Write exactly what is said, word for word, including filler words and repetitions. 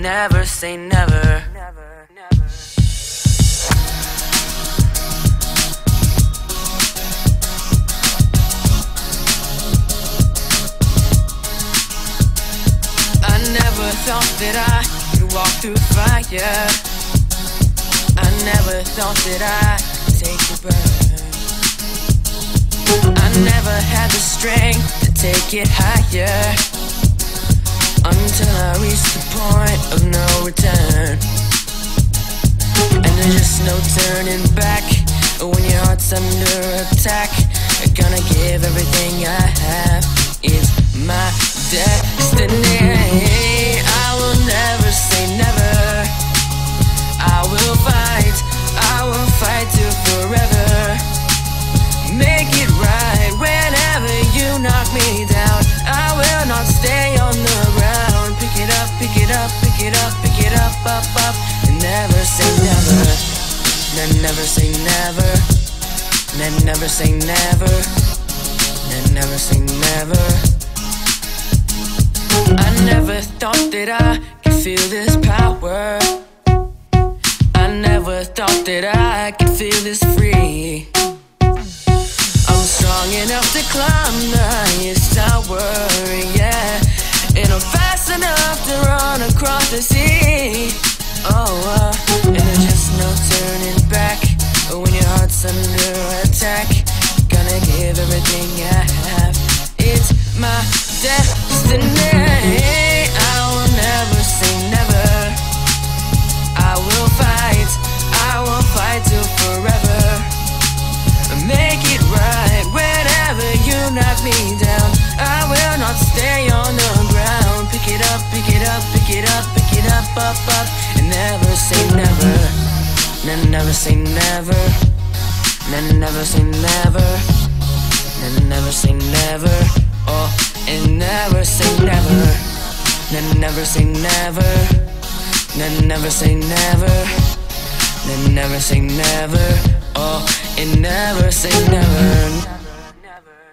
never say never. I never thought that I could walk through fire. I never thought that I could take the burn. I never had the strength to take it higher, until I reached the point of no return. And there's just no turning back when your heart's under attack. I'm gonna give everything I have. It's my destiny. I will never say never. I will fight, I will fight till forever. Make it right whenever you knock me down. I will not stay on the ground. Pick it up, pick it up, pick it up, pick it up, up, up. And never say never. Then never say never. Then never say never. Then never say never. I never thought that I could feel this power. I never thought that I could feel this free. I'm strong enough to climb the highest tower, yeah. And I'm fast enough to run across the sea. Oh, uh, and there's just no turning back when your heart's under attack. Gonna give everything I have. It's my destiny. I will never say never. I will fight, I will fight till forever. Make it right whenever you knock me down. I will not stay on the ground. Pick it up, pick it up, pick it up, pick it up, up, up. And never say never. Then never say never. Then never say never. Then never say never. Oh, and never say never. Then never say never. Then never say never. Then never say never. Oh, and never say never.